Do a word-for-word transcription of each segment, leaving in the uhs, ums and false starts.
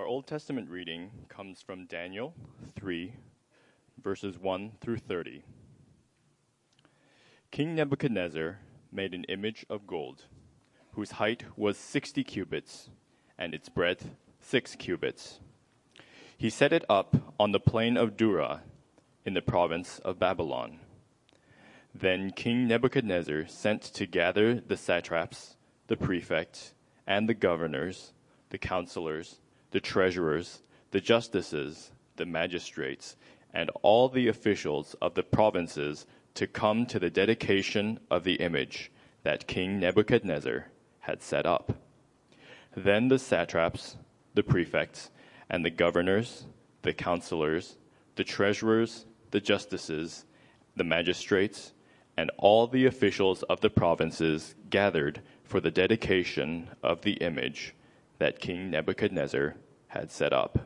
Old Testament reading comes from Daniel three, verses one through thirty. King Nebuchadnezzar made an image of gold, whose height was sixty cubits, and its breadth six cubits. He set it up on the plain of Dura, in the province of Babylon. Then King Nebuchadnezzar sent to gather the satraps, the prefects, and the governors, the counselors, the treasurers, the justices, the magistrates, and all the officials of the provinces to come to the dedication of the image that King Nebuchadnezzar had set up. Then the satraps, the prefects, and the governors, the counselors, the treasurers, the justices, the magistrates, and all the officials of the provinces gathered for the dedication of the image that King Nebuchadnezzar had set up.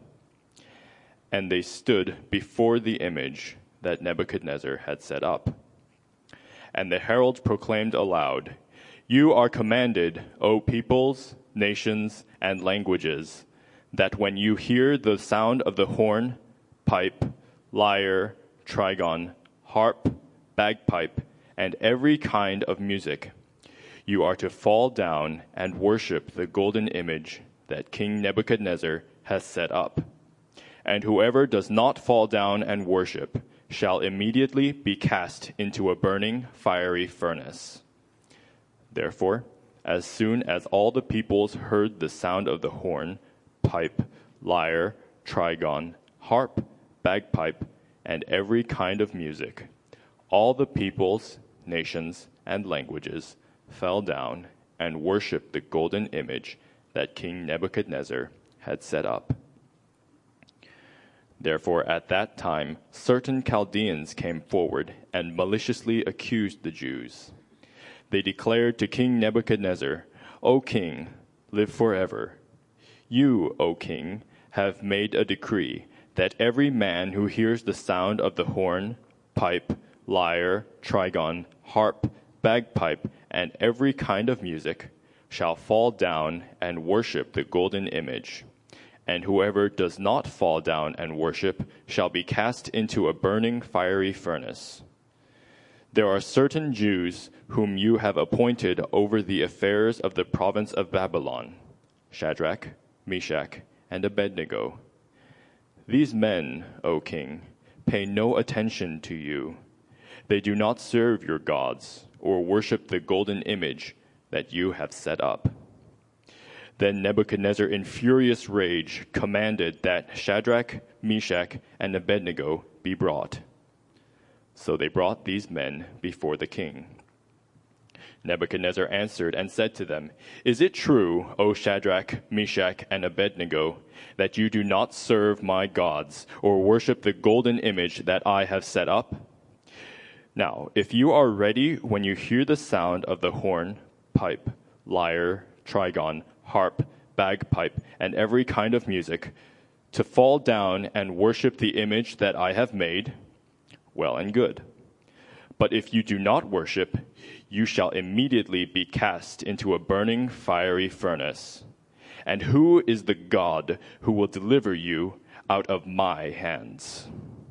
And they stood before the image that Nebuchadnezzar had set up. And the herald proclaimed aloud, "You are commanded, O peoples, nations, and languages, that when you hear the sound of the horn, pipe, lyre, trigon, harp, bagpipe, and every kind of music, you are to fall down and worship the golden image that King Nebuchadnezzar has set up. And whoever does not fall down and worship shall immediately be cast into a burning fiery furnace." Therefore, as soon as all the peoples heard the sound of the horn, pipe, lyre, trigon, harp, bagpipe, and every kind of music, all the peoples, nations, and languages fell down and worshipped the golden image that King Nebuchadnezzar had set up. Therefore, at that time, certain Chaldeans came forward and maliciously accused the Jews. They declared to King Nebuchadnezzar, "O king, live forever. You, O king, have made a decree that every man who hears the sound of the horn, pipe, lyre, trigon, harp, bagpipe, and every kind of music shall fall down and worship the golden image. And whoever does not fall down and worship shall be cast into a burning fiery furnace. There are certain Jews whom you have appointed over the affairs of the province of Babylon, Shadrach, Meshach, and Abednego. These men, O king, pay no attention to you. They do not serve your gods or worship the golden image that you have set up." Then Nebuchadnezzar, in furious rage, commanded that Shadrach, Meshach, and Abednego be brought. So they brought these men before the king. Nebuchadnezzar answered and said to them, "Is it true, O Shadrach, Meshach, and Abednego, that you do not serve my gods or worship the golden image that I have set up? Now, if you are ready when you hear the sound of the horn, pipe, lyre, trigon, harp, bagpipe, and every kind of music, to fall down and worship the image that I have made, well and good. But if you do not worship, you shall immediately be cast into a burning fiery furnace. And who is the God who will deliver you out of my hands?"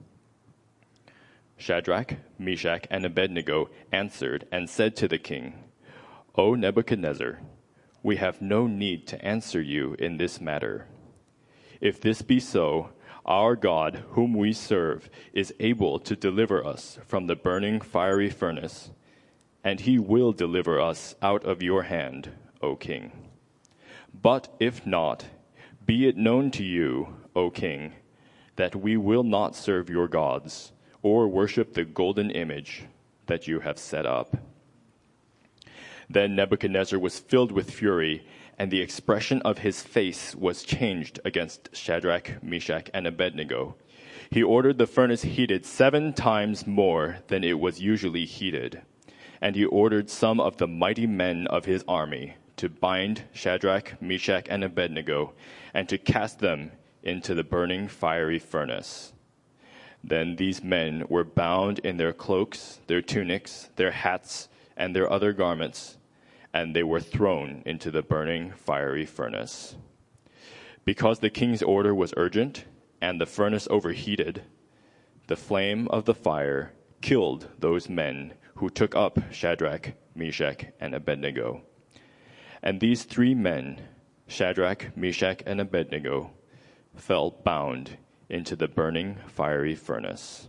Shadrach, Meshach, and Abednego answered and said to the king, "O Nebuchadnezzar, we have no need to answer you in this matter. If this be so, our God, whom we serve, is able to deliver us from the burning fiery furnace, and he will deliver us out of your hand, O king. But if not, be it known to you, O king, that we will not serve your gods or worship the golden image that you have set up." Then Nebuchadnezzar was filled with fury, and the expression of his face was changed against Shadrach, Meshach, and Abednego. He ordered the furnace heated seven times more than it was usually heated. And he ordered some of the mighty men of his army to bind Shadrach, Meshach, and Abednego, and to cast them into the burning fiery furnace. Then these men were bound in their cloaks, their tunics, their hats, and their other garments, and they were thrown into the burning fiery furnace. Because the king's order was urgent and the furnace overheated, the flame of the fire killed those men who took up Shadrach, Meshach, and Abednego. And these three men, Shadrach, Meshach, and Abednego, fell bound into the burning fiery furnace.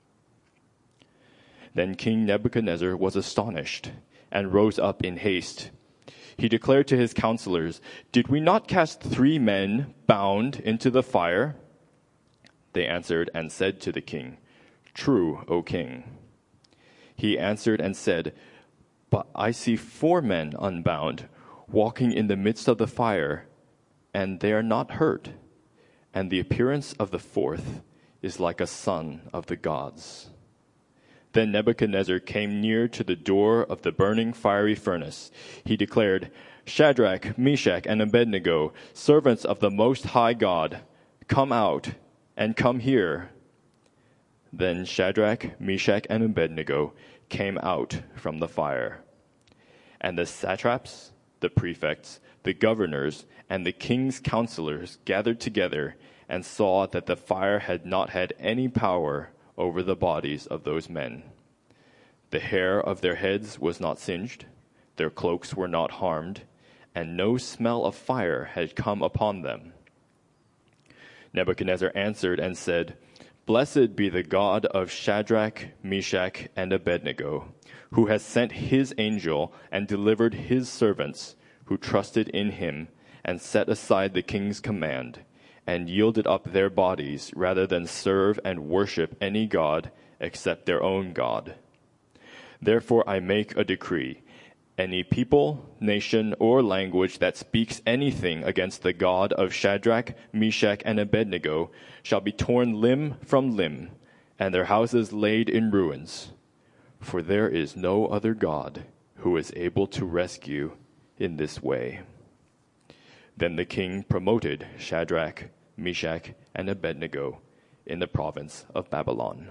Then King Nebuchadnezzar was astonished and rose up in haste. He declared to his counselors, "Did we not cast three men bound into the fire?" They answered and said to the king, "True, O king." He answered and said, "But I see four men unbound, walking in the midst of the fire, and they are not hurt. And the appearance of the fourth is like a son of the gods." Then Nebuchadnezzar came near to the door of the burning fiery furnace. He declared, "Shadrach, Meshach, and Abednego, servants of the Most High God, come out and come here." Then Shadrach, Meshach, and Abednego came out from the fire. And the satraps, the prefects, the governors, and the king's counselors gathered together and saw that the fire had not had any power over the bodies of those men. The hair of their heads was not singed, their cloaks were not harmed, and no smell of fire had come upon them. Nebuchadnezzar answered and said, "Blessed be the God of Shadrach, Meshach, and Abednego, who has sent his angel and delivered his servants who trusted in him and set aside the king's command and yielded up their bodies rather than serve and worship any god except their own God. Therefore I make a decree. Any people, nation, or language that speaks anything against the God of Shadrach, Meshach, and Abednego shall be torn limb from limb, and their houses laid in ruins. For there is no other God who is able to rescue in this way." Then the king promoted Shadrach, Meshach, and Abednego in the province of Babylon.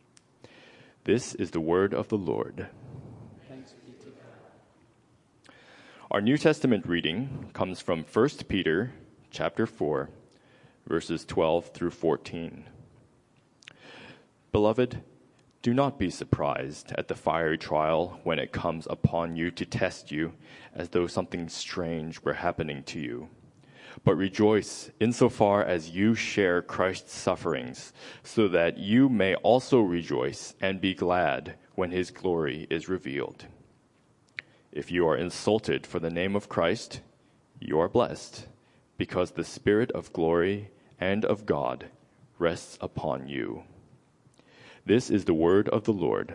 This is the word of the Lord. Thanks be to God. Our New Testament reading comes from First Peter chapter four, verses twelve through fourteen. Beloved, do not be surprised at the fiery trial when it comes upon you to test you, as though something strange were happening to you. But rejoice insofar as you share Christ's sufferings, so that you may also rejoice and be glad when his glory is revealed. If you are insulted for the name of Christ, you are blessed, because the Spirit of glory and of God rests upon you. This is the word of the Lord.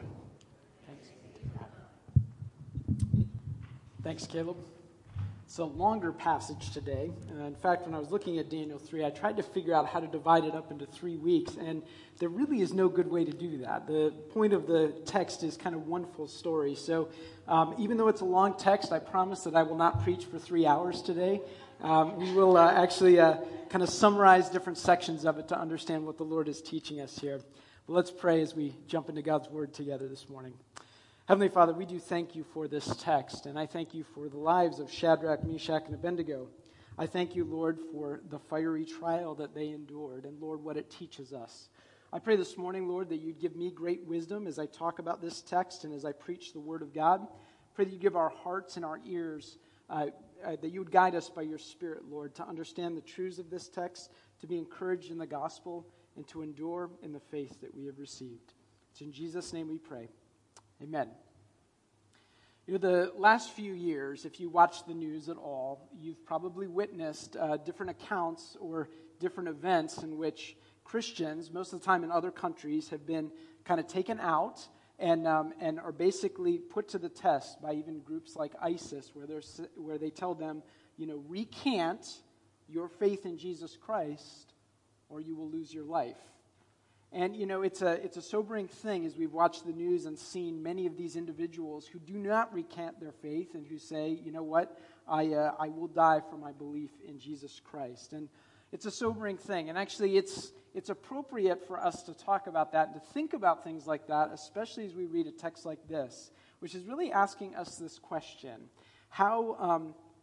Thanks, Caleb. It's a longer passage today. Uh, in fact, when I was looking at Daniel three, I tried to figure out how to divide it up into three weeks, and there really is no good way to do that. The point of the text is kind of one full story. So um, even though it's a long text, I promise that I will not preach for three hours today. Um, we will uh, actually uh, kind of summarize different sections of it to understand what the Lord is teaching us here. But let's pray as we jump into God's Word together this morning. Heavenly Father, we do thank you for this text, and I thank you for the lives of Shadrach, Meshach, and Abednego. I thank you, Lord, for the fiery trial that they endured, and Lord, what it teaches us. I pray this morning, Lord, that you'd give me great wisdom as I talk about this text and as I preach the Word of God. Pray that you give our hearts and our ears, uh, uh, that you would guide us by your Spirit, Lord, to understand the truths of this text, to be encouraged in the gospel, and to endure in the faith that we have received. It's in Jesus' name we pray. Amen. You know, the last few years, if you watch the news at all, you've probably witnessed uh, different accounts or different events in which Christians, most of the time in other countries, have been kind of taken out and um, and are basically put to the test by even groups like ISIS, where they're where they tell them, you know, recant your faith in Jesus Christ, or you will lose your life. And, you know, it's a it's a sobering thing as we've watched the news and seen many of these individuals who do not recant their faith and who say, you know what, I uh, I will die for my belief in Jesus Christ. And it's a sobering thing. And actually, it's it's appropriate for us to talk about that and to think about things like that, especially as we read a text like this, which is really asking us this question. How um,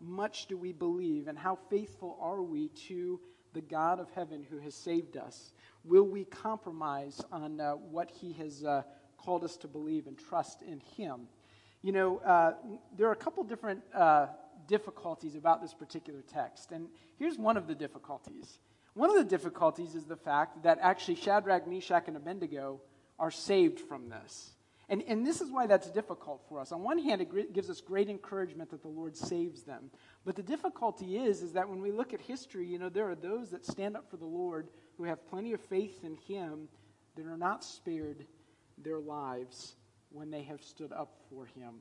much do we believe, and how faithful are we to the God of heaven who has saved us? Will we compromise on uh, what he has uh, called us to believe and trust in him? You know, uh, there are a couple different uh, difficulties about this particular text, and here's one of the difficulties. One of the difficulties is the fact that actually Shadrach, Meshach, and Abednego are saved from this. And, and this is why that's difficult for us. On one hand, it gr- gives us great encouragement that the Lord saves them. But the difficulty is, is that when we look at history, you know, there are those that stand up for the Lord who have plenty of faith in him that are not spared their lives when they have stood up for him.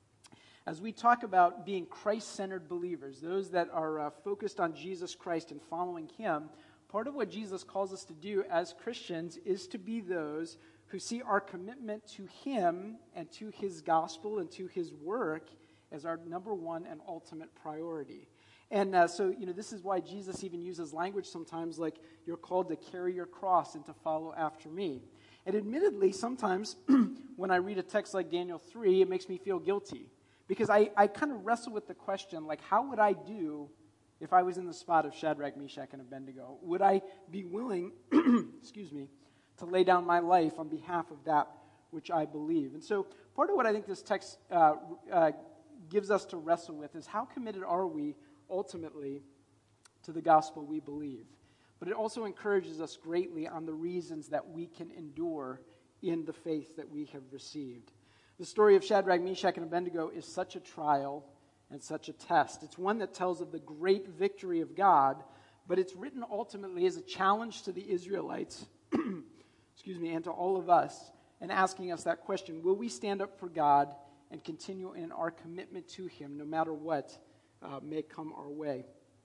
As we talk about being Christ-centered believers, those that are uh, focused on Jesus Christ and following him, part of what Jesus calls us to do as Christians is to be those who see our commitment to him and to his gospel and to his work as our number one and ultimate priority. And uh, so, you know, this is why Jesus even uses language sometimes like, you're called to carry your cross and to follow after me. And admittedly, sometimes when I read a text like Daniel three, it makes me feel guilty. Because I, I kind of wrestle with the question, like, how would I do if I was in the spot of Shadrach, Meshach, and Abednego? Would I be willing, excuse me, to lay down my life on behalf of that which I believe? And so part of what I think this text uh, uh, gives us to wrestle with is how committed are we ultimately to the gospel we believe? But it also encourages us greatly on the reasons that we can endure in the faith that we have received. The story of Shadrach, Meshach, and Abednego is such a trial and such a test. It's one that tells of the great victory of God, but it's written ultimately as a challenge to the Israelites, excuse me, and to all of us, and asking us that question: will we stand up for God and continue in our commitment to him no matter what uh, may come our way?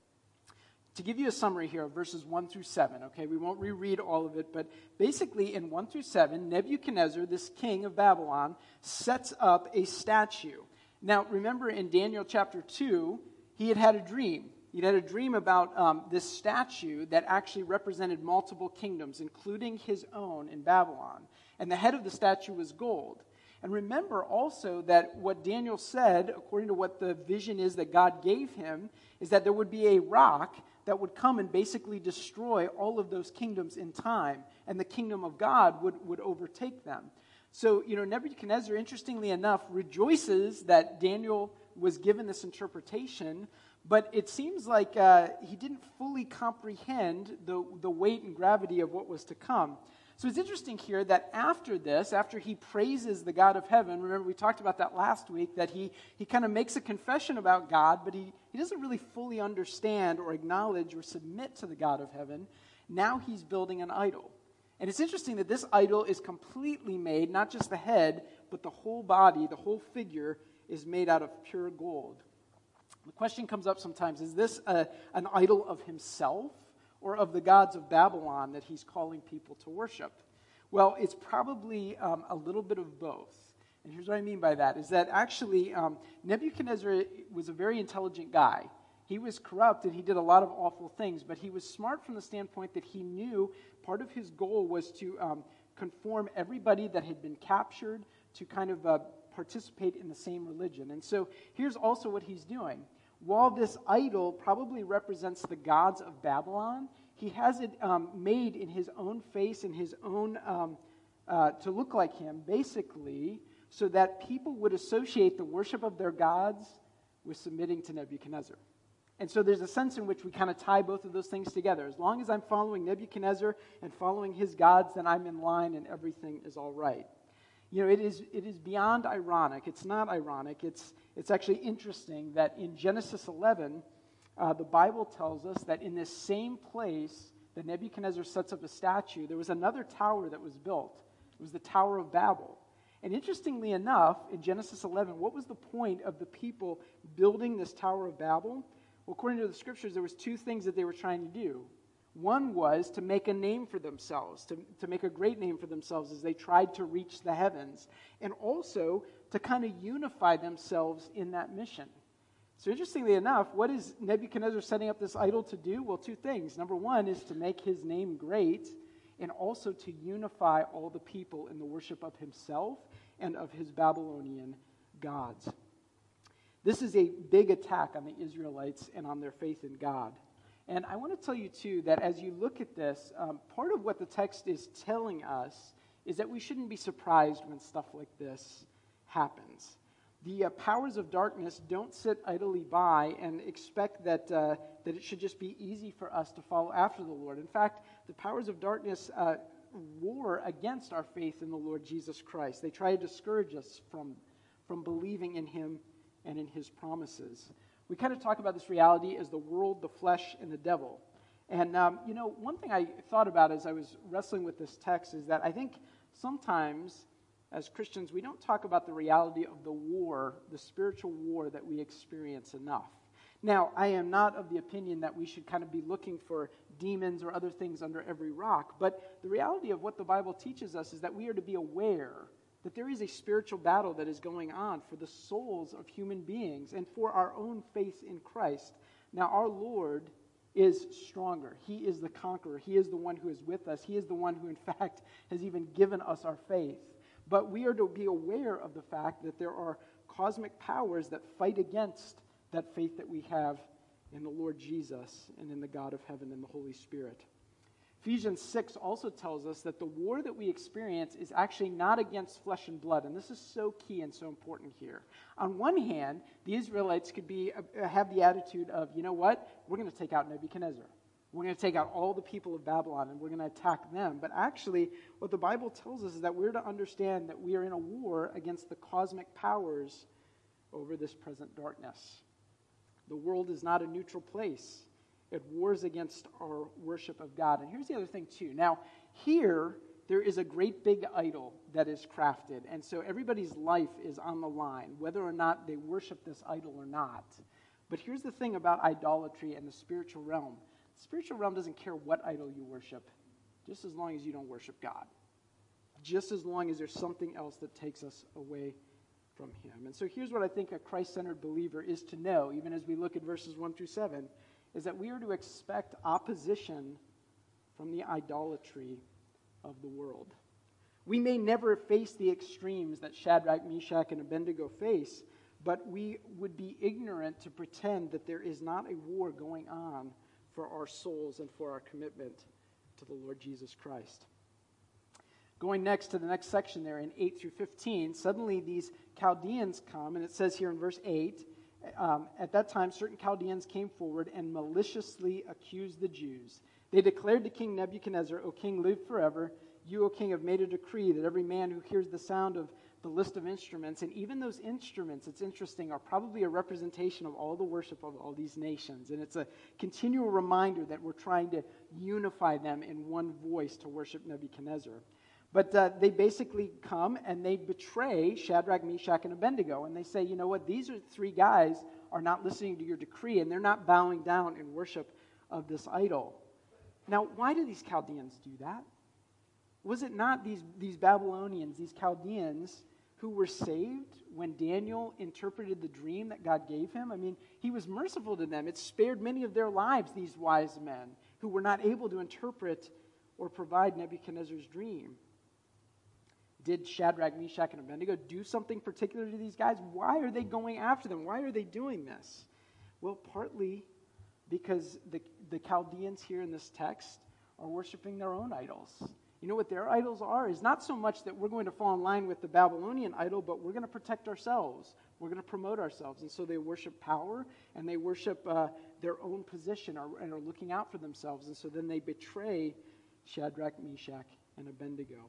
To give you a summary here of verses one through seven, okay, we won't reread all of it, but basically in one through seven, Nebuchadnezzar, this king of Babylon, sets up a statue. Now, remember in Daniel chapter two, he had had a dream. He'd had a dream about um, this statue that actually represented multiple kingdoms, including his own in Babylon. And the head of the statue was gold. And remember also that what Daniel said, according to what the vision is that God gave him, is that there would be a rock that would come and basically destroy all of those kingdoms in time, and the kingdom of God would, would overtake them. So, you know, Nebuchadnezzar, interestingly enough, rejoices that Daniel was given this interpretation, but it seems like uh, he didn't fully comprehend the, the weight and gravity of what was to come. So it's interesting here that after this, after he praises the God of heaven, remember we talked about that last week, that he, he kind of makes a confession about God, but he, he doesn't really fully understand or acknowledge or submit to the God of heaven. Now he's building an idol. And it's interesting that this idol is completely made, not just the head, but the whole body, the whole figure is made out of pure gold. The question comes up sometimes, is this a, an idol of himself, or of the gods of Babylon that he's calling people to worship? Well, it's probably um, a little bit of both. And here's what I mean by that, is that actually um, Nebuchadnezzar was a very intelligent guy. He was corrupt and he did a lot of awful things, but he was smart from the standpoint that he knew part of his goal was to um, conform everybody that had been captured to kind of uh, participate in the same religion. And so here's also what he's doing. While this idol probably represents the gods of Babylon, he has it um, made in his own face, in his own, um, uh, to look like him, basically, so that people would associate the worship of their gods with submitting to Nebuchadnezzar. And so there's a sense in which we kind of tie both of those things together. As long as I'm following Nebuchadnezzar and following his gods, then I'm in line and everything is all right. You know, it is it is beyond ironic. It's not ironic. It's it's actually interesting that in Genesis eleven, uh, the Bible tells us that in this same place that Nebuchadnezzar sets up a statue, there was another tower that was built. It was the Tower of Babel. And interestingly enough, in Genesis eleven, what was the point of the people building this Tower of Babel? Well, according to the scriptures, there was two things that they were trying to do. One was to make a name for themselves, to, to make a great name for themselves as they tried to reach the heavens, and also to kind of unify themselves in that mission. So interestingly enough, what is Nebuchadnezzar setting up this idol to do? Well, two things. Number one is to make his name great, and also to unify all the people in the worship of himself and of his Babylonian gods. This is a big attack on the Israelites and on their faith in God. And I want to tell you, too, that as you look at this, um, part of what the text is telling us is that we shouldn't be surprised when stuff like this happens. The uh, powers of darkness don't sit idly by and expect that, uh, that it should just be easy for us to follow after the Lord. In fact, the powers of darkness uh, war against our faith in the Lord Jesus Christ. They try to discourage us from, from believing in him and in his promises. We kind of talk about this reality as the world, the flesh, and the devil. And, um, you know, one thing I thought about as I was wrestling with this text is that I think sometimes as Christians, we don't talk about the reality of the war, the spiritual war that we experience enough. Now, I am not of the opinion that we should kind of be looking for demons or other things under every rock, but the reality of what the Bible teaches us is that we are to be aware that there is a spiritual battle that is going on for the souls of human beings and for our own faith in Christ. Now, our Lord is stronger. He is the conqueror. He is the one who is with us. He is the one who, in fact, has even given us our faith. But we are to be aware of the fact that there are cosmic powers that fight against that faith that we have in the Lord Jesus and in the God of heaven and the Holy Spirit. Ephesians six also tells us that the war that we experience is actually not against flesh and blood, and this is so key and so important here. On one hand, the Israelites could be uh, have the attitude of, you know what, we're going to take out Nebuchadnezzar. We're going to take out all the people of Babylon, and we're going to attack them. But actually, what the Bible tells us is that we're to understand that we are in a war against the cosmic powers over this present darkness. The world is not a neutral place. It wars against our worship of God. And here's the other thing, too. Now, here, there is a great big idol that is crafted. And so everybody's life is on the line, whether or not they worship this idol or not. But here's the thing about idolatry and the spiritual realm. The spiritual realm doesn't care what idol you worship, just as long as you don't worship God. Just as long as there's something else that takes us away from him. And so here's what I think a Christ-centered believer is to know, even as we look at verses one through seven, is that we are to expect opposition from the idolatry of the world. We may never face the extremes that Shadrach, Meshach, and Abednego face, but we would be ignorant to pretend that there is not a war going on for our souls and for our commitment to the Lord Jesus Christ. Going next to the next section there in eight through fifteen, suddenly these Chaldeans come, and it says here in verse eight, um, at that time certain Chaldeans came forward and maliciously accused the Jews. They declared to King Nebuchadnezzar, O king, live forever. You, O king, have made a decree that every man who hears the sound of the list of instruments, and even those instruments, it's interesting, are probably a representation of all the worship of all these nations. And it's a continual reminder that we're trying to unify them in one voice to worship Nebuchadnezzar. But uh, they basically come and they betray Shadrach, Meshach, and Abednego. And they say, you know what, these are three guys are not listening to your decree, and they're not bowing down in worship of this idol. Now, why do these Chaldeans do that? Was it not these, these Babylonians, these Chaldeans, who were saved when Daniel interpreted the dream that God gave him? I mean, he was merciful to them. It spared many of their lives, these wise men, who were not able to interpret or provide Nebuchadnezzar's dream. Did Shadrach, Meshach, and Abednego do something particular to these guys? Why are they going after them? Why are they doing this? Well, partly because the, the Chaldeans here in this text are worshiping their own idols. You know what their idols are? Is not so much that we're going to fall in line with the Babylonian idol, but we're going to protect ourselves. We're going to promote ourselves. And so they worship power, and they worship uh, their own position or, and are looking out for themselves. And so then they betray Shadrach, Meshach, and Abednego.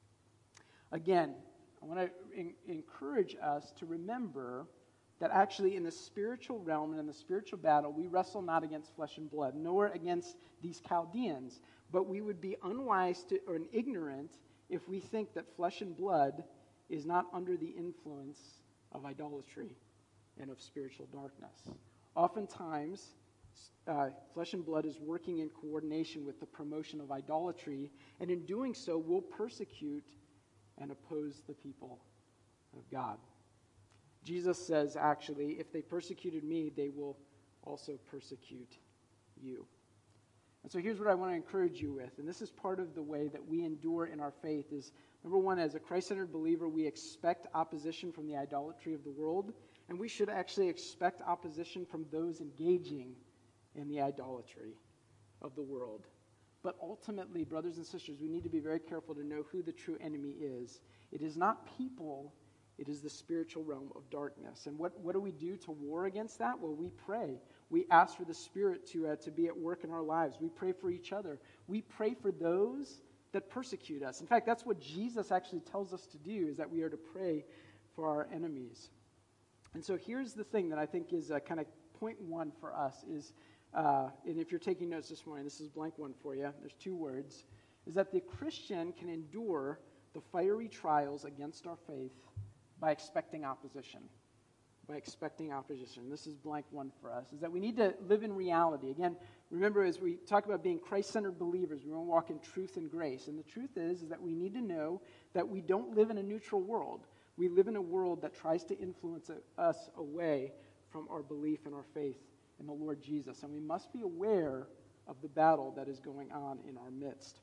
Again, I want to in- encourage us to remember that actually in the spiritual realm and in the spiritual battle, we wrestle not against flesh and blood, nor against these Chaldeans, but we would be unwise to, or ignorant if we think that flesh and blood is not under the influence of idolatry and of spiritual darkness. Oftentimes, uh, flesh and blood is working in coordination with the promotion of idolatry, and in doing so will persecute and oppose the people of God. Jesus says, actually, if they persecuted me, they will also persecute you. And so here's what I want to encourage you with, and this is part of the way that we endure in our faith, is Number one, as a Christ-centered believer, we expect opposition from the idolatry of the world, and we should actually expect opposition from those engaging in the idolatry of the world. But ultimately, brothers and sisters, we need to be very careful to know who the true enemy is. It is not people, it is the spiritual realm of darkness. And what, what do we do to war against that? Well, we pray. We ask for the Spirit to, uh, to be at work in our lives. We pray for each other. We pray for those that persecute us. In fact, that's what Jesus actually tells us to do, is that we are to pray for our enemies. And so here's the thing that I think is uh, kind of point one for us is, uh, and if you're taking notes this morning, this is blank one for you. There's two words, is that the Christian can endure the fiery trials against our faith by expecting opposition. By expecting opposition. This is blank one for us, is that we need to live in reality. Again, remember, as we talk about being Christ-centered believers, we want to walk in truth and grace. And the truth is, is that we need to know that we don't live in a neutral world. We live in a world that tries to influence us away from our belief and our faith in the Lord Jesus. And we must be aware of the battle that is going on in our midst.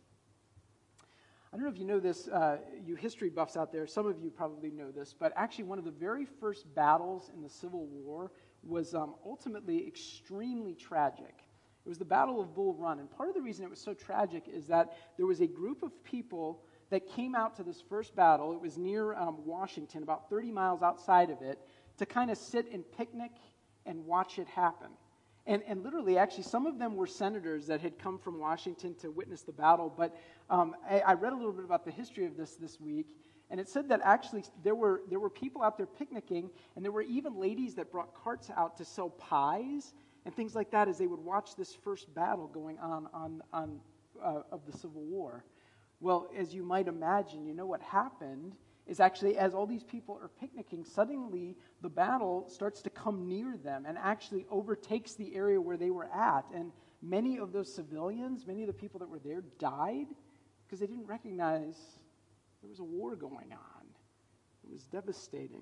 I don't know if you know this, uh, you history buffs out there, some of you probably know this, but actually one of the very first battles in the Civil War was um, ultimately extremely tragic. It was the Battle of Bull Run, and part of the reason it was so tragic is that there was a group of people that came out to this first battle. It was near um, Washington, about thirty miles outside of it, to kind of sit and picnic and watch it happen. And, and literally, actually, some of them were senators that had come from Washington to witness the battle. But um, I, I read a little bit about the history of this this week, and it said that actually there were there were people out there picnicking, and there were even ladies that brought carts out to sell pies and things like that as they would watch this first battle going on on on uh, of the Civil War. Well, as you might imagine, you know what happened is actually as all these people are picnicking, suddenly the battle starts to come near them and actually overtakes the area where they were at. And many of those civilians, many of the people that were there died because they didn't recognize there was a war going on. It was devastating.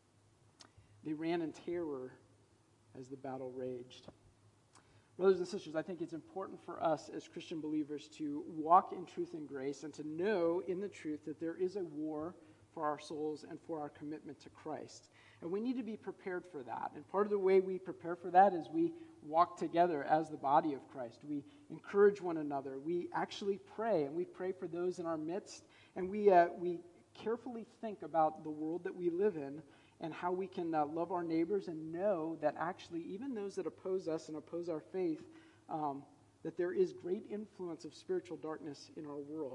They ran in terror as the battle raged. Brothers and sisters, I think it's important for us as Christian believers to walk in truth and grace and to know in the truth that there is a war for our souls and for our commitment to Christ. And we need to be prepared for that. And part of the way we prepare for that is we walk together as the body of Christ. We encourage one another. We actually pray, and we pray for those in our midst. And we uh, we carefully think about the world that we live in and how we can uh, love our neighbors and know that actually even those that oppose us and oppose our faith, um, that there is great influence of spiritual darkness in our world.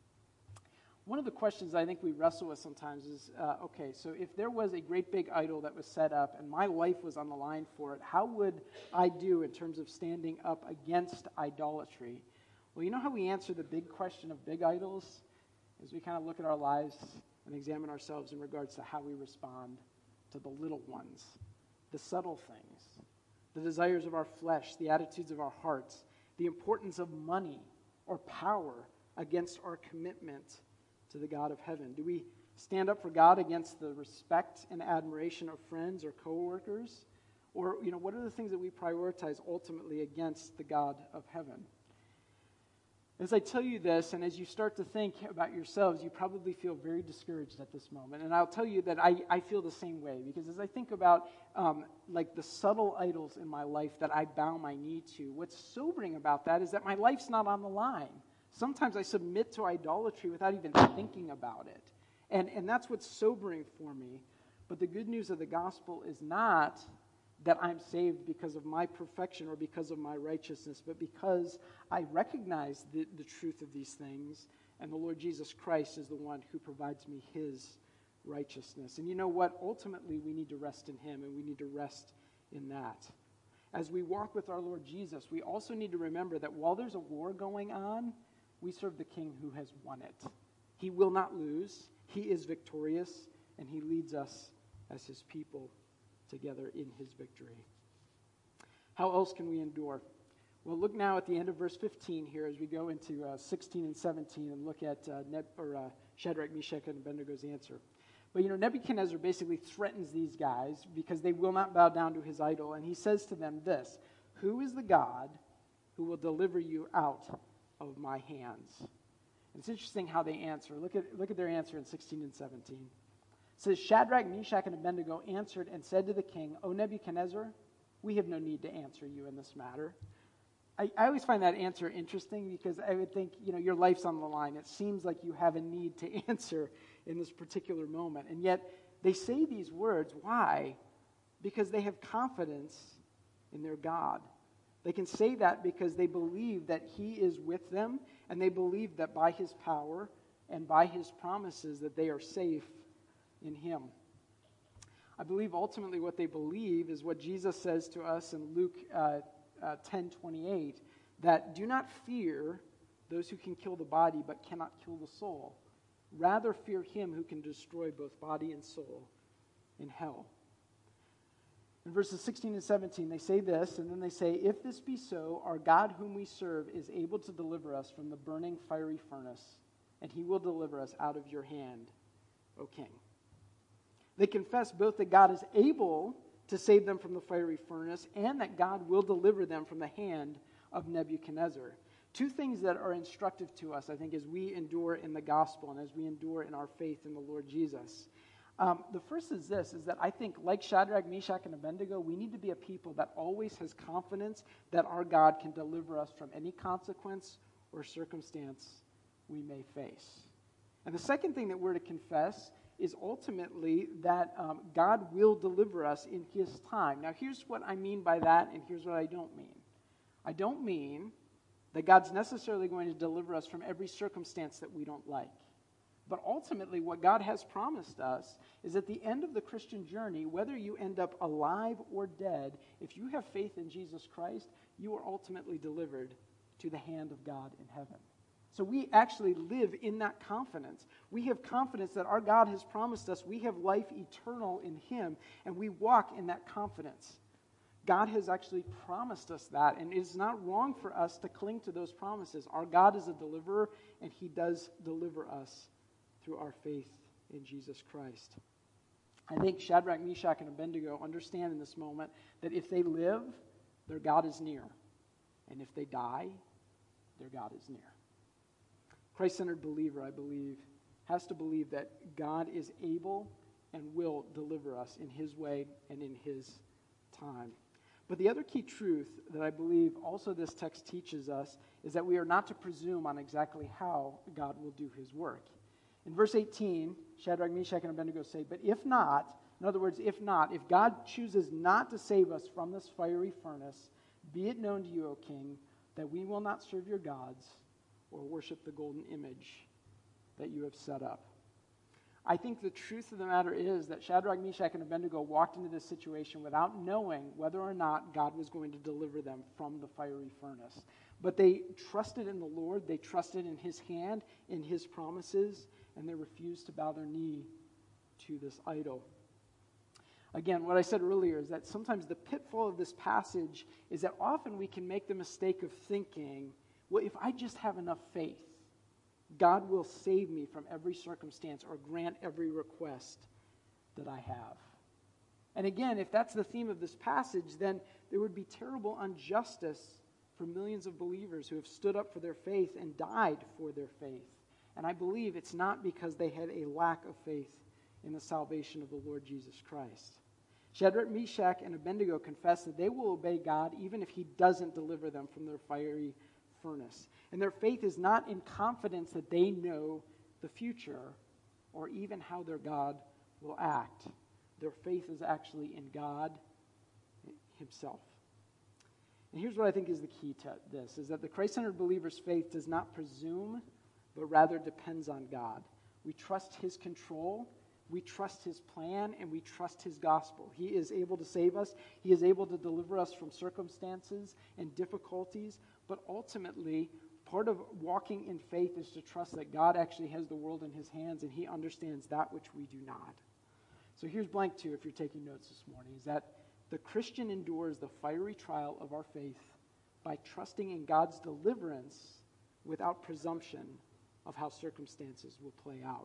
One of the questions I think we wrestle with sometimes is, uh, okay, so if there was a great big idol that was set up and my life was on the line for it, how would I do in terms of standing up against idolatry? Well, you know how we answer the big question of big idols? Is we kind of look at our lives and examine ourselves in regards to how we respond to the little ones, the subtle things, the desires of our flesh, the attitudes of our hearts, the importance of money or power against our commitment to the God of heaven? Do we stand up for God against the respect and admiration of friends or coworkers? Or, you know, what are the things that we prioritize ultimately against the God of heaven? As I tell you this, and as you start to think about yourselves, you probably feel very discouraged at this moment. And I'll tell you that I, I feel the same way, because as I think about um, like the subtle idols in my life that I bow my knee to, what's sobering about that is that my life's not on the line. Sometimes I submit to idolatry without even thinking about it. And, and that's what's sobering for me. But the good news of the gospel is not that I'm saved because of my perfection or because of my righteousness, but because I recognize the, the truth of these things, and the Lord Jesus Christ is the one who provides me his righteousness. And you know what? Ultimately, we need to rest in him, and we need to rest in that. As we walk with our Lord Jesus, we also need to remember that while there's a war going on, we serve the King who has won it. He will not lose. He is victorious, and he leads us as his people together in his victory. How else can we endure? Well, look now at the end of verse fifteen here as we go into uh, sixteen and seventeen and look at uh, Neb- or, uh, Shadrach, Meshach, and Abednego's answer. But, you know, Nebuchadnezzar basically threatens these guys because they will not bow down to his idol, and he says to them this: "Who is the God who will deliver you out of my hands?" It's interesting how they answer. Look at, look at their answer in sixteen and seventeen. It says, Shadrach, Meshach, and Abednego answered and said to the king, O Nebuchadnezzar, we have no need to answer you in this matter. I, I always find that answer interesting because I would think, you know, your life's on the line. It seems like you have a need to answer in this particular moment. And yet they say these words. Why? Because they have confidence in their God. They can say that because they believe that he is with them, and they believe that by his power and by his promises that they are safe in him. I believe ultimately what they believe is what Jesus says to us in Luke uh, uh, ten twenty-eight, that do not fear those who can kill the body but cannot kill the soul. Rather fear him who can destroy both body and soul in hell. In verses sixteen and seventeen, they say this, and then they say, if this be so, our God whom we serve is able to deliver us from the burning fiery furnace, and he will deliver us out of your hand, O king. They confess both that God is able to save them from the fiery furnace and that God will deliver them from the hand of Nebuchadnezzar. Two things that are instructive to us, I think, as we endure in the gospel and as we endure in our faith in the Lord Jesus. Um, the first is this, is that I think, like Shadrach, Meshach, and Abednego, we need to be a people that always has confidence that our God can deliver us from any consequence or circumstance we may face. And the second thing that we're to confess is ultimately that um, God will deliver us in his time. Now, here's what I mean by that, and here's what I don't mean. I don't mean that God's necessarily going to deliver us from every circumstance that we don't like. But ultimately, what God has promised us is at the end of the Christian journey, whether you end up alive or dead, if you have faith in Jesus Christ, you are ultimately delivered to the hand of God in heaven. So we actually live in that confidence. We have confidence that our God has promised us we have life eternal in him, and we walk in that confidence. God has actually promised us that, and it is not wrong for us to cling to those promises. Our God is a deliverer, and he does deliver us through our faith in Jesus Christ. I think Shadrach, Meshach, and Abednego understand in this moment that if they live, their God is near. And if they die, their God is near. Christ-centered believer, I believe, has to believe that God is able and will deliver us in his way and in his time. But the other key truth that I believe also this text teaches us is that we are not to presume on exactly how God will do his work. In verse eighteen, Shadrach, Meshach, and Abednego say, but if not, in other words, if not, if God chooses not to save us from this fiery furnace, be it known to you, O king, that we will not serve your gods or worship the golden image that you have set up. I think the truth of the matter is that Shadrach, Meshach, and Abednego walked into this situation without knowing whether or not God was going to deliver them from the fiery furnace. But they trusted in the Lord, they trusted in his hand, in his promises, and they refused to bow their knee to this idol. Again, what I said earlier is that sometimes the pitfall of this passage is that often we can make the mistake of thinking, well, if I just have enough faith, God will save me from every circumstance or grant every request that I have. And again, if that's the theme of this passage, then there would be terrible injustice for millions of believers who have stood up for their faith and died for their faith. And I believe it's not because they had a lack of faith in the salvation of the Lord Jesus Christ. Shadrach, Meshach, and Abednego confess that they will obey God even if he doesn't deliver them from their fiery furnace. And their faith is not in confidence that they know the future or even how their God will act. Their faith is actually in God himself. And here's what I think is the key to this, is that the Christ-centered believer's faith does not presume, but rather depends on God. We trust his control, we trust his plan, and we trust his gospel. He is able to save us. He is able to deliver us from circumstances and difficulties, but ultimately, part of walking in faith is to trust that God actually has the world in his hands and he understands that which we do not. So here's blank two if you're taking notes this morning, is that the Christian endures the fiery trial of our faith by trusting in God's deliverance without presumption of how circumstances will play out.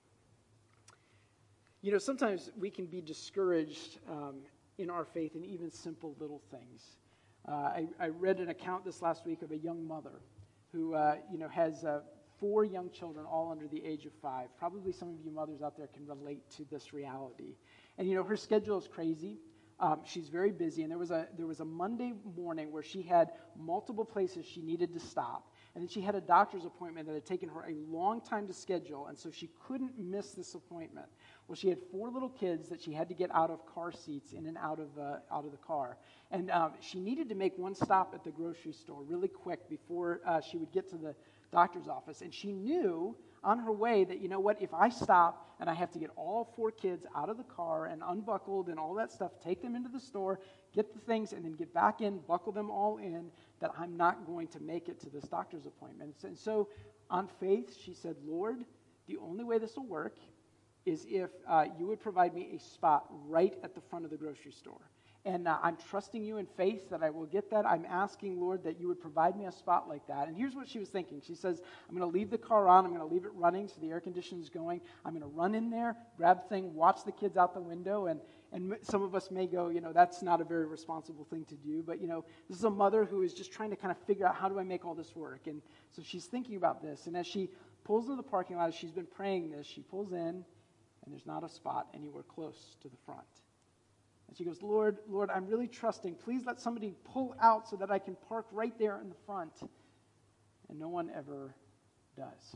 You know, sometimes we can be discouraged um, in our faith in even simple little things. Uh, I, I read an account this last week of a young mother who, uh, you know, has uh, four young children, all under the age of five. Probably some of you mothers out there can relate to this reality. And, you know, her schedule is crazy. Um, she's very busy, and there was a there was a Monday morning where she had multiple places she needed to stop. And then she had a doctor's appointment that had taken her a long time to schedule, and so she couldn't miss this appointment. Well, she had four little kids that she had to get out of car seats, in and out of uh, out of the car. And um, she needed to make one stop at the grocery store really quick before uh, she would get to the doctor's office. And she knew on her way that, you know what, if I stop and I have to get all four kids out of the car and unbuckled and all that stuff, take them into the store, get the things, and then get back in, buckle them all in, that I'm not going to make it to this doctor's appointment. And so on faith, she said, Lord, the only way this will work is if uh, you would provide me a spot right at the front of the grocery store. And uh, I'm trusting you in faith that I will get that. I'm asking, Lord, that you would provide me a spot like that. And here's what she was thinking. She says, I'm going to leave the car on. I'm going to leave it running so the air conditioning is going. I'm going to run in there, grab the thing, watch the kids out the window. And, and some of us may go, you know, that's not a very responsible thing to do. But, you know, this is a mother who is just trying to kind of figure out, how do I make all this work? And so she's thinking about this. And as she pulls into the parking lot, as she's been praying this, she pulls in, and there's not a spot anywhere close to the front. And she goes, Lord, Lord, I'm really trusting. Please let somebody pull out so that I can park right there in the front. And no one ever does.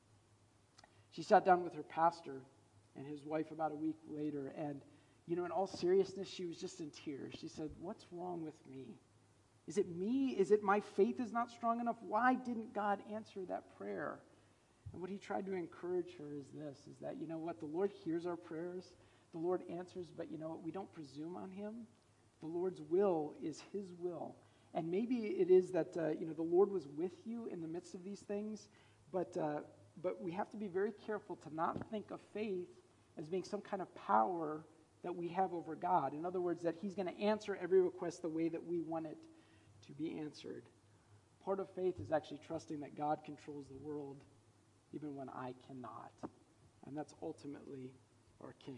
She sat down with her pastor and his wife about a week later, and, you know, in all seriousness, she was just in tears. She said, what's wrong with me? Is it me? Is it my faith is not strong enough? Why didn't God answer that prayer? And what he tried to encourage her is this, is that, you know what, the Lord hears our prayers. The Lord answers, but you know, we don't presume on him. The Lord's will is his will. And maybe it is that, uh, you know, the Lord was with you in the midst of these things, but, uh, but we have to be very careful to not think of faith as being some kind of power that we have over God. In other words, that he's going to answer every request the way that we want it to be answered. Part of faith is actually trusting that God controls the world even when I cannot. And that's ultimately our King.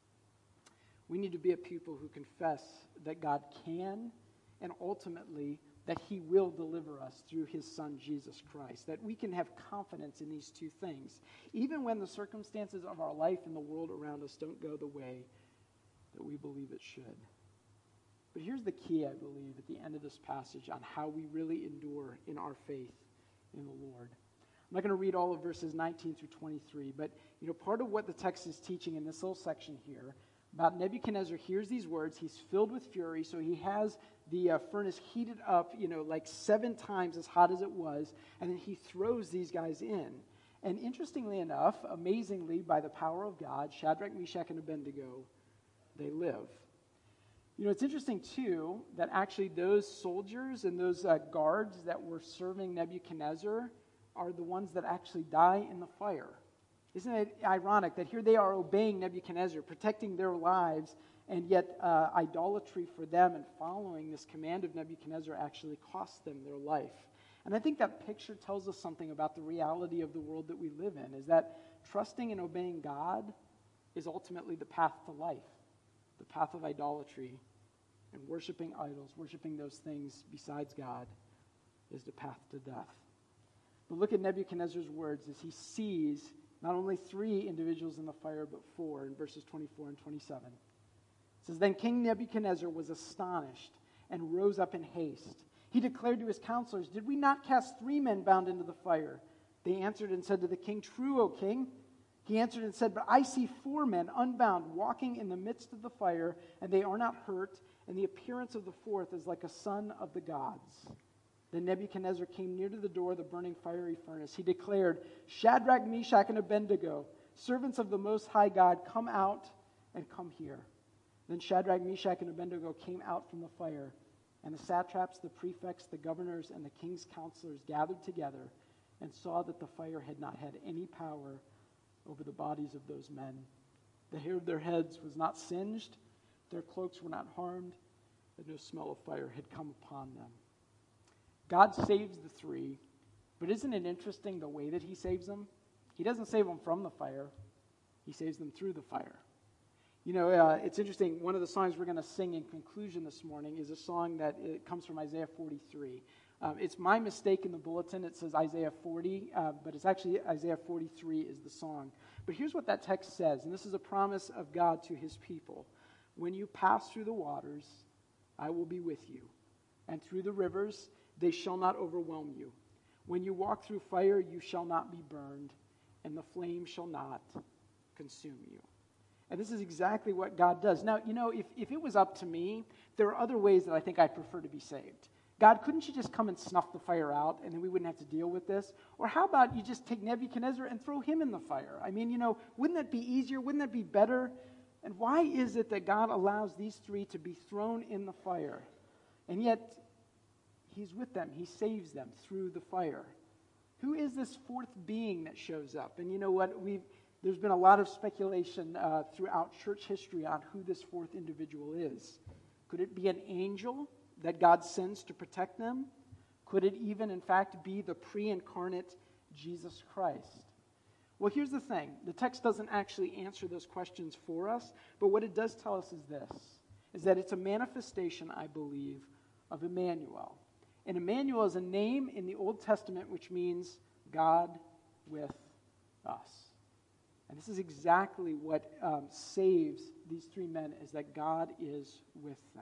We need to be a people who confess that God can, and ultimately that he will deliver us through his Son, Jesus Christ. That we can have confidence in these two things, even when the circumstances of our life and the world around us don't go the way that we believe it should. But here's the key, I believe, at the end of this passage on how we really endure in our faith in the Lord. I'm not going to read all of verses nineteen through twenty-three, but you know, part of what the text is teaching in this little section here about Nebuchadnezzar hears these words. He's filled with fury, so he has the uh, furnace heated up, you know, like seven times as hot as it was, and then he throws these guys in. And interestingly enough, amazingly, by the power of God, Shadrach, Meshach, and Abednego, they live. You know, it's interesting, too, that actually those soldiers and those uh, guards that were serving Nebuchadnezzar are the ones that actually die in the fire. Isn't it ironic that here they are obeying Nebuchadnezzar, protecting their lives, and yet uh, idolatry for them and following this command of Nebuchadnezzar actually cost them their life. And I think that picture tells us something about the reality of the world that we live in, is that trusting and obeying God is ultimately the path to life, the path of idolatry, and worshiping idols, worshiping those things besides God, is the path to death. But look at Nebuchadnezzar's words as he sees not only three individuals in the fire, but four in verses twenty-four and twenty-seven. It says, Then King Nebuchadnezzar was astonished and rose up in haste. He declared to his counselors, Did we not cast three men bound into the fire? They answered and said to the king, True, O king. He answered and said, But I see four men unbound walking in the midst of the fire, and they are not hurt, and the appearance of the fourth is like a son of the gods. Then Nebuchadnezzar came near to the door of the burning fiery furnace. He declared, Shadrach, Meshach, and Abednego, servants of the Most High God, come out and come here. Then Shadrach, Meshach, and Abednego came out from the fire, and the satraps, the prefects, the governors, and the king's counselors gathered together and saw that the fire had not had any power over the bodies of those men. The hair of their heads was not singed, their cloaks were not harmed, and no smell of fire had come upon them. God saves the three, but isn't it interesting the way that he saves them? He doesn't save them from the fire. He saves them through the fire. You know, uh, it's interesting. One of the songs we're going to sing in conclusion this morning is a song that it comes from Isaiah forty-three. Um, it's my mistake in the bulletin. It says Isaiah forty, uh, but it's actually Isaiah forty-three is the song. But here's what that text says, and this is a promise of God to his people. When you pass through the waters, I will be with you, and through the rivers, they shall not overwhelm you. When you walk through fire, you shall not be burned, and the flame shall not consume you. And this is exactly what God does. Now, you know, if, if it was up to me, there are other ways that I think I'd prefer to be saved. God, couldn't you just come and snuff the fire out, and then we wouldn't have to deal with this? Or how about you just take Nebuchadnezzar and throw him in the fire? I mean, you know, wouldn't that be easier? Wouldn't that be better? And why is it that God allows these three to be thrown in the fire? And yet, he's with them. He saves them through the fire. Who is this fourth being that shows up? And you know what? We've, there's been a lot of speculation uh, throughout church history on who this fourth individual is. Could it be an angel that God sends to protect them? Could it even, in fact, be the pre-incarnate Jesus Christ? Well, here's the thing. The text doesn't actually answer those questions for us, but what it does tell us is this, is that it's a manifestation, I believe, of Emmanuel. And Emmanuel is a name in the Old Testament which means God with us. And this is exactly what um, saves these three men, is that God is with them.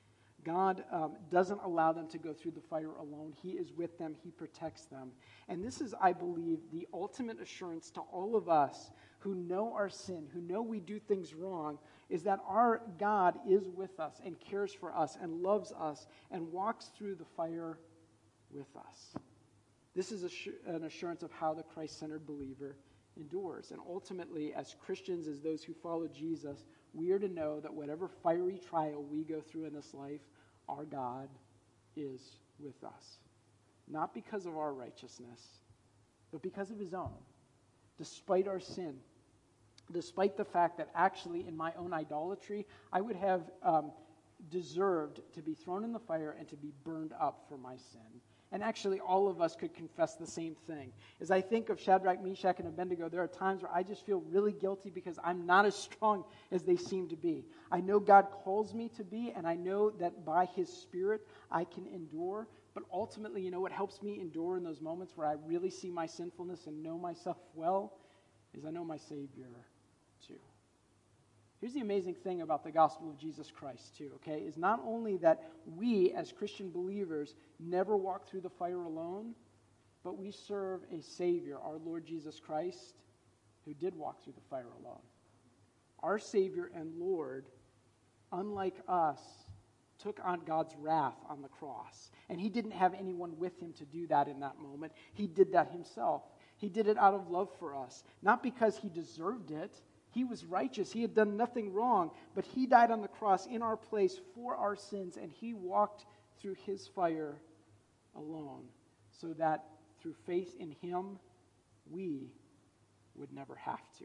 God um, doesn't allow them to go through the fire alone. He is with them. He protects them. And this is, I believe, the ultimate assurance to all of us who know our sin, who know we do things wrong, is that our God is with us and cares for us and loves us and walks through the fire with us. This is an assurance of how the Christ-centered believer endures. And ultimately, as Christians, as those who follow Jesus, we are to know that whatever fiery trial we go through in this life, our God is with us. Not because of our righteousness, but because of his own. Despite our sin, despite the fact that actually in my own idolatry, I would have um, deserved to be thrown in the fire and to be burned up for my sin. And actually, all of us could confess the same thing. As I think of Shadrach, Meshach, and Abednego, there are times where I just feel really guilty because I'm not as strong as they seem to be. I know God calls me to be, and I know that by his Spirit I can endure. But ultimately, you know what helps me endure in those moments where I really see my sinfulness and know myself well is I know my Savior too. Here's the amazing thing about the gospel of Jesus Christ, too, okay, is not only that we, as Christian believers, never walk through the fire alone, but we serve a Savior, our Lord Jesus Christ, who did walk through the fire alone. Our Savior and Lord, unlike us, took on God's wrath on the cross. And he didn't have anyone with him to do that in that moment. He did that himself. He did it out of love for us, not because he deserved it. He was righteous. He had done nothing wrong, but he died on the cross in our place for our sins, and he walked through his fire alone so that through faith in him, we would never have to.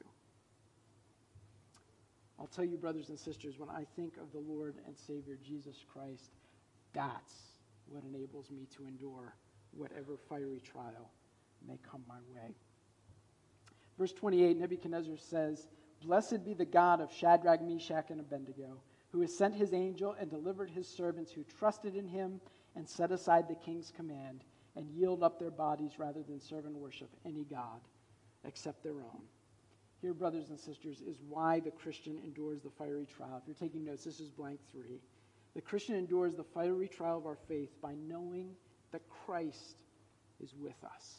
I'll tell you, brothers and sisters, when I think of the Lord and Savior Jesus Christ, that's what enables me to endure whatever fiery trial may come my way. Verse twenty-eight, Nebuchadnezzar says, "Blessed be the God of Shadrach, Meshach, and Abednego, who has sent his angel and delivered his servants who trusted in him and set aside the king's command and yield up their bodies rather than serve and worship any god except their own." Here, brothers and sisters, is why the Christian endures the fiery trial. If you're taking notes, this is blank three. The Christian endures the fiery trial of our faith by knowing that Christ is with us.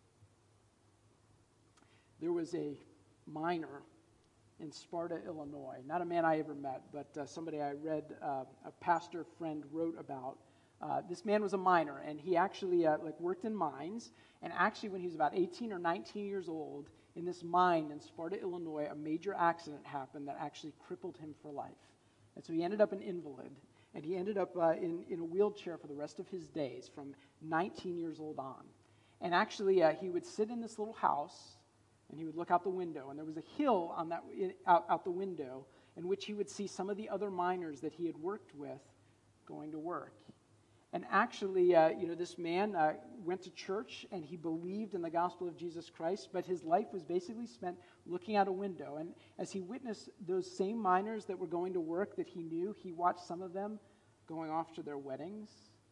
There was a miner in Sparta, Illinois. Not a man I ever met, but uh, somebody I read, uh, a pastor friend wrote about. Uh, this man was a miner, and he actually uh, like worked in mines. And actually, when he was about eighteen or nineteen years old, in this mine in Sparta, Illinois, a major accident happened that actually crippled him for life. And so he ended up an invalid, and he ended up uh, in, in a wheelchair for the rest of his days from nineteen years old on. And actually, uh, he would sit in this little house, and he would look out the window, and there was a hill on that out, out the window in which he would see some of the other miners that he had worked with going to work. And actually, uh, you know, this man uh, went to church, and he believed in the gospel of Jesus Christ, but his life was basically spent looking out a window. And as he witnessed those same miners that were going to work that he knew, he watched some of them going off to their weddings,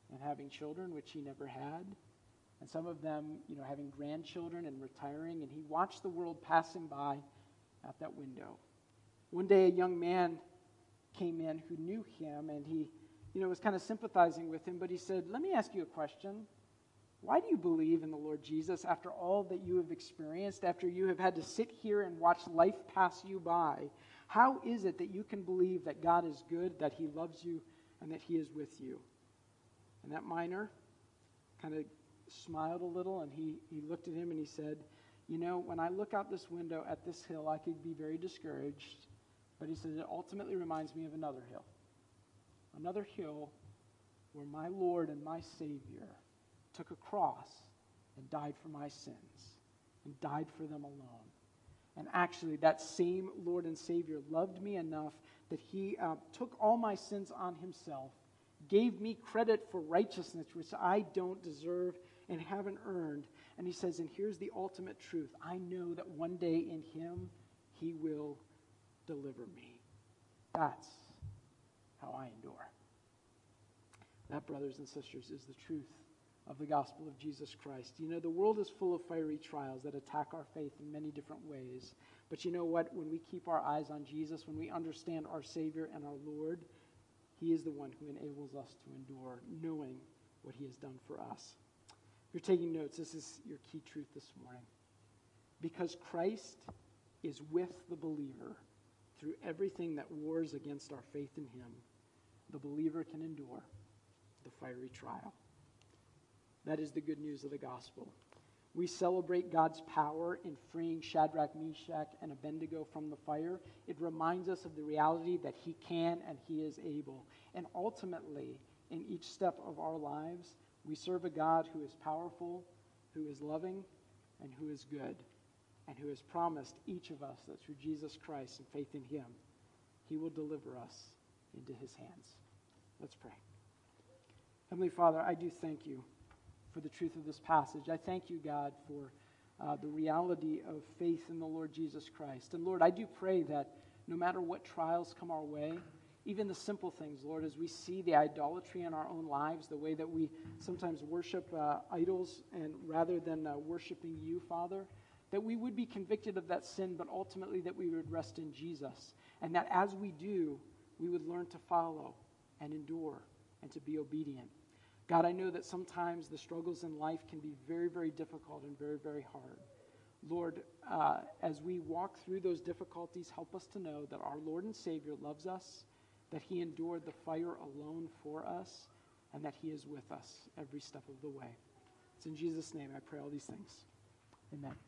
and having children, which he never had, and some of them, you know, having grandchildren and retiring, and he watched the world passing by out that window. One day, a young man came in who knew him, and he, you know, was kind of sympathizing with him, but he said, "Let me ask you a question. Why do you believe in the Lord Jesus after all that you have experienced, after you have had to sit here and watch life pass you by? How is it that you can believe that God is good, that he loves you, and that he is with you?" And that miner kind of smiled a little, and he, he looked at him and he said, "You know, when I look out this window at this hill, I could be very discouraged, but he said, it ultimately reminds me of another hill. Another hill where my Lord and my Savior took a cross and died for my sins and died for them alone. And actually, that same Lord and Savior loved me enough that he uh, took all my sins on himself, gave me credit for righteousness, which I don't deserve and haven't earned. And he says, and here's the ultimate truth. I know that one day in him, he will deliver me. That's how I endure." That, brothers and sisters, is the truth of the gospel of Jesus Christ. You know, the world is full of fiery trials that attack our faith in many different ways. But you know what? When we keep our eyes on Jesus, when we understand our Savior and our Lord, he is the one who enables us to endure, knowing what he has done for us. If you're taking notes, this is your key truth this morning. Because Christ is with the believer through everything that wars against our faith in him, the believer can endure the fiery trial. That is the good news of the gospel. We celebrate God's power in freeing Shadrach, Meshach, and Abednego from the fire. It reminds us of the reality that he can and he is able. And ultimately, in each step of our lives, we serve a God who is powerful, who is loving, and who is good, and who has promised each of us that through Jesus Christ and faith in him, he will deliver us into his hands. Let's pray. Heavenly Father, I do thank you for the truth of this passage. I thank you, God, for uh, the reality of faith in the Lord Jesus Christ. And Lord, I do pray that no matter what trials come our way, even the simple things, Lord, as we see the idolatry in our own lives, the way that we sometimes worship uh, idols and rather than uh, worshiping you, Father, that we would be convicted of that sin, but ultimately that we would rest in Jesus. And that as we do, we would learn to follow and endure and to be obedient. God, I know that sometimes the struggles in life can be very, very difficult and very, very hard. Lord, uh, as we walk through those difficulties, help us to know that our Lord and Savior loves us, that he endured the fire alone for us, and that he is with us every step of the way. It's in Jesus' name I pray all these things. Amen.